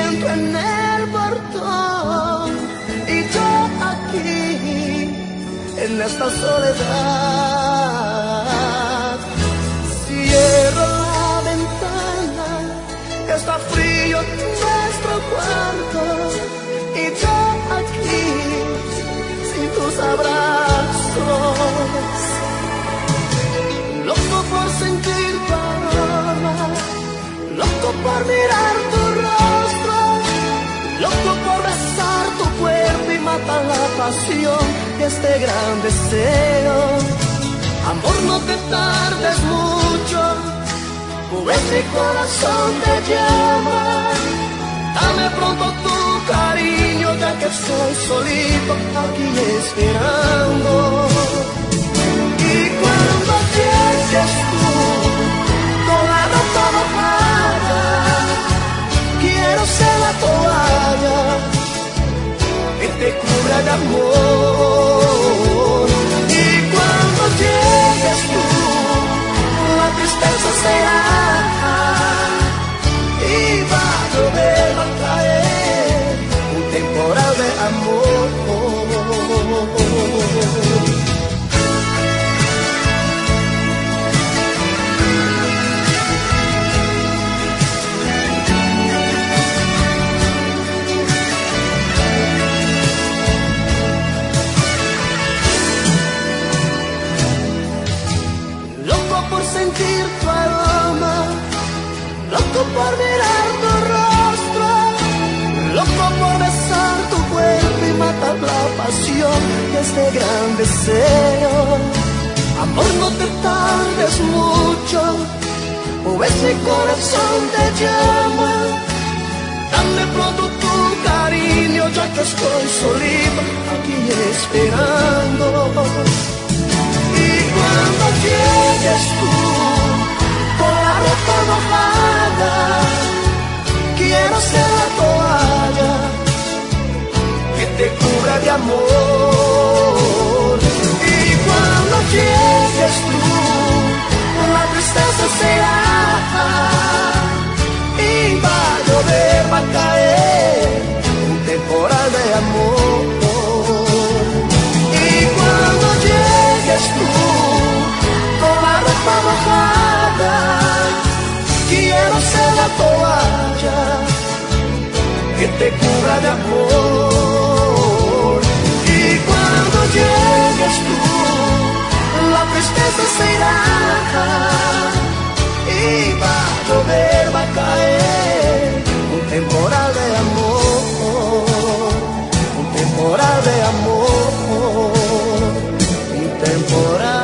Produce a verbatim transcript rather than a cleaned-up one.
siento en el portón y yo aquí en esta soledad. Cierro la ventana, está frío nuestro cuarto y yo aquí sin tus abrazos. Loco por sentir tu aroma, loco por mirar tu rostro, loco por besar tu cuerpo y matar la pasión de este gran deseo. Amor, no te tardes mucho, pues mi corazón te llama. Dame pronto tu cariño, ya que estoy solito aquí esperando. Y cuando llegues tú con la ropa mojada, quiero ser la toalla que te cubra de amor. Y cuando llegues tú, la tristeza será y va a llover, va a caer un temporal de amor. Sentir tu aroma, loco por mirar tu rostro, loco por besar tu cuerpo y matar la pasión de este gran deseo. Amor, no te tardes mucho, pues mi corazón te llama. Dame pronto tu cariño, ya que estoy solito aquí esperando. Y cuando llegues tú con la ropa mojada, quiero ser la toalla que te cubra de amor. Y cuando llegues tú, la tristeza será y va a llover, va a caer un temporal de amor. Y cuando llegues tú con la ropa mojada, quiero ser la toalla que te cubra de amor. Y cuando llegues tú, la tristeza se irá y va a llover, va a caer un temporal de amor, un temporal de amor, un temporal.